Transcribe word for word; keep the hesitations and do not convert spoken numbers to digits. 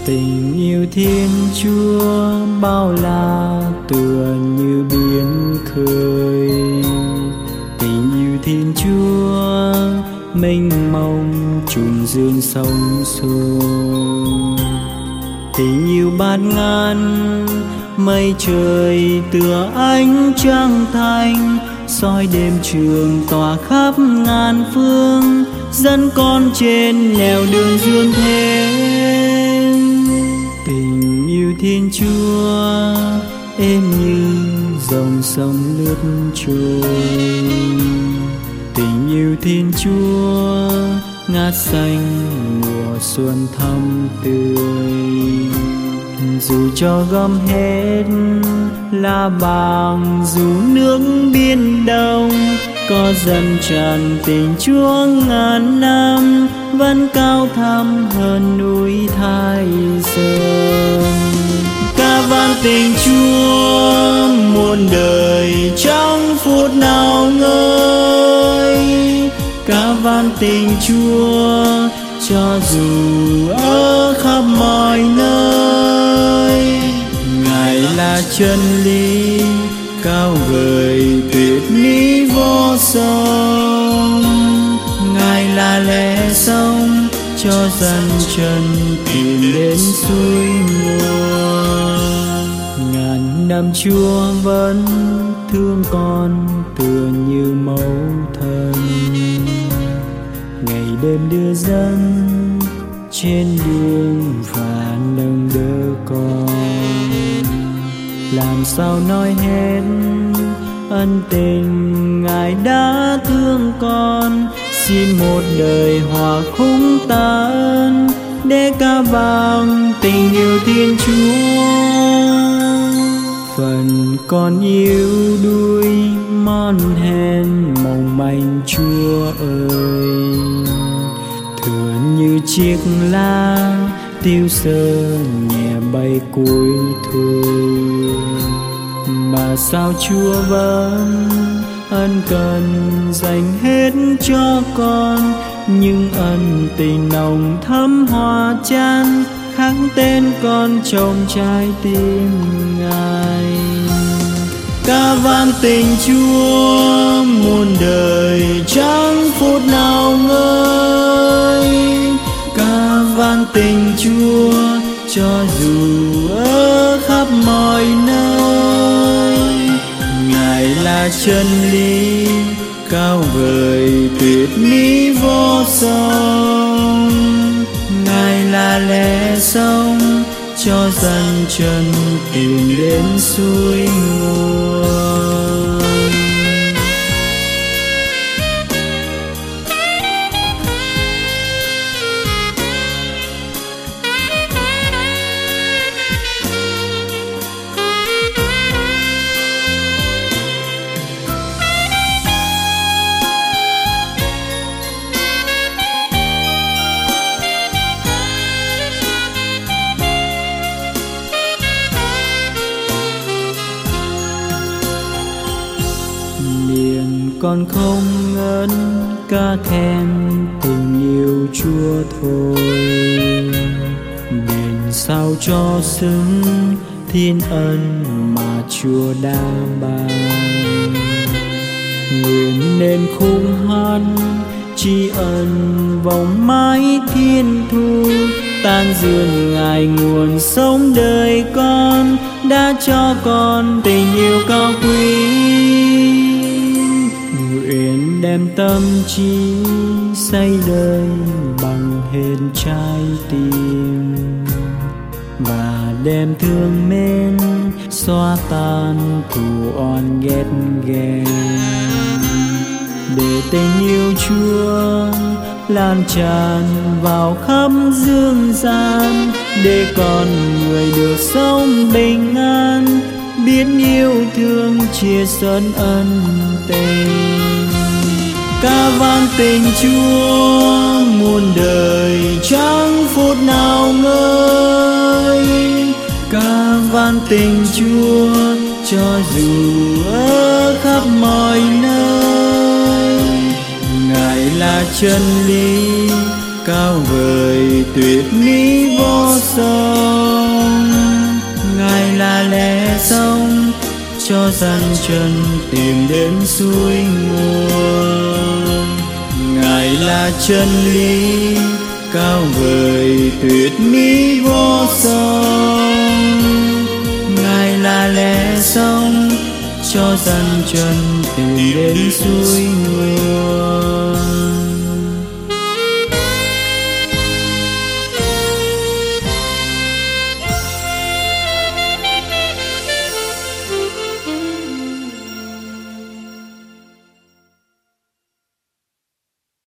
Tình yêu Thiên Chúa bao la tựa như biển khơi. Tình yêu Thiên Chúa mênh mông trùng dương sông xô. Tình yêu bát ngàn mây trời tựa ánh trăng thanh, soi đêm trường tỏa khắp ngàn phương, dẫn con trên nẻo đường dương thế. Tình yêu Thiên Chúa êm như dòng sông lướt trôi. Tình yêu Thiên Chúa ngát xanh mùa xuân thắm tươi. Dù cho gom hết lá bàng, dù nước biển đông có dần tràn, tình Chúa ngàn năm vẫn cao thẳm hơn núi Thái Sơn. Ca vang tình Chúa muôn đời trong phút nào ngơi. Ca vang tình Chúa cho dù ở khắp mọi nơi. Ngài là chân lý cao vời tuyệt mỹ vô song. Ngài là lẽ sống cho dân chân tìm đến suối nguồn. Ngàn năm Chúa vẫn thương con tựa như mẫu thân, ngày đêm đưa dẫn trên đường và nâng đỡ con. Làm sao nói hết ân tình Ngài đã thương con. Xin một đời hòa khúc tạ ơn để ca vang tình yêu Thiên Chúa. Phần con yêu đuôi mòn hèn mong manh Chúa ơi, thừa như chiếc lá tiêu sơ nhẹ bay cuối thu. Mà sao Chúa vẫn ân cần dành hết cho con những ân tình nồng thắm hòa chan, khắc tên con trong trái tim Ngài. Ca vang tình Chúa muôn đời chẳng phút nào ngơi. Ca vang tình Chúa cho dù ở khắp mọi nơi. Ngài là chân lý cao vời tuyệt mỹ vô song. Ngài là lẽ sống cho dân chân tìm đến suối nguồn. Con không ngớn ca khen tình yêu Chúa thôi, đền sao cho xứng thiên ân mà Chúa đã ban. Nguyện nên khung hát tri ân vòng mãi thiên thu, tan dường Ngài nguồn sống đời con, đã cho con tình yêu cao quý. Nguyện đem tâm trí xây đời bằng hết trái tim, và đem thương mến xóa tan thù oan ghét ghen. Để tình yêu Chúa lan tràn vào khắp dương gian, để con người được sống bình an, biết yêu thương chia sẻ ân tình. Ca vang tình Chúa muôn đời chẳng phút nào ngơi. Ca vang tình Chúa cho dù ở khắp mọi nơi. Ngài là chân lý cao vời tuyệt mỹ vô sông. Ngài là lẽ sống cho dân chân tìm đến suối nguồn. Ngài là chân lý cao vời tuyệt mỹ vô song. Ngài là lẽ sống cho dân chân tìm đến suối nguồn.